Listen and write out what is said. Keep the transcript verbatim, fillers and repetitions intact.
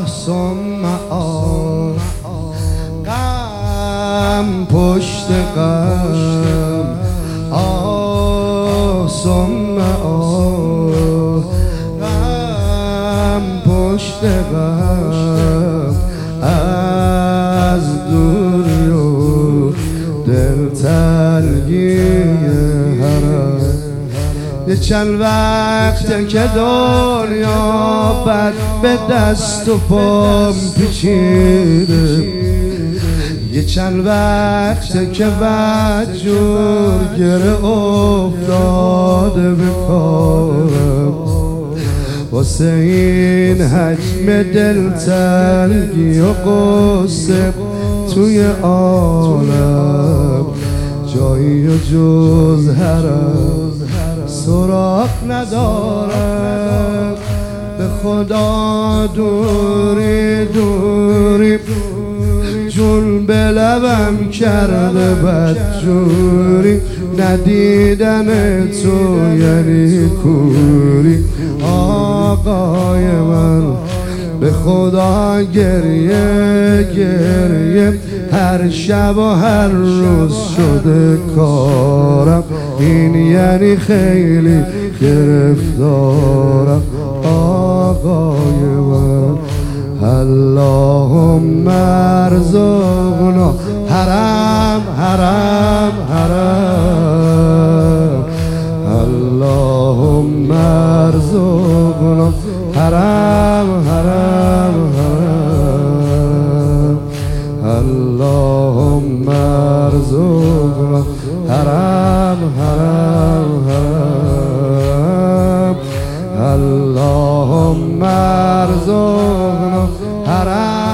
ثم آه، غم پشت غم، آه ثم آه، غم پشت غم، از دوری و دلتنگی هرم. یه چند وقته که دنیا بد به دست و پام پیچیده، یه چند وقته که بدجور گره افتاده به کارم، واسه این حجم دلتنگی و قصه توی عالم جایی و جز هرم سراغ ندارم. به خدا دوری دوری جون به لبم کرده بدجوری، ندیدن تو یعنی کوری. آقای من به خدا گریه گریه هر شب و هر روز شده کارم، این یعنی خیلی گرفتارم. آقای من اللهم ارزقنا حرم حرم حرم، اللهم ارزقنا حرم حرم حرم، اللهم ارزقنا حرم حرم حرم، اللهم ارزقنا حرم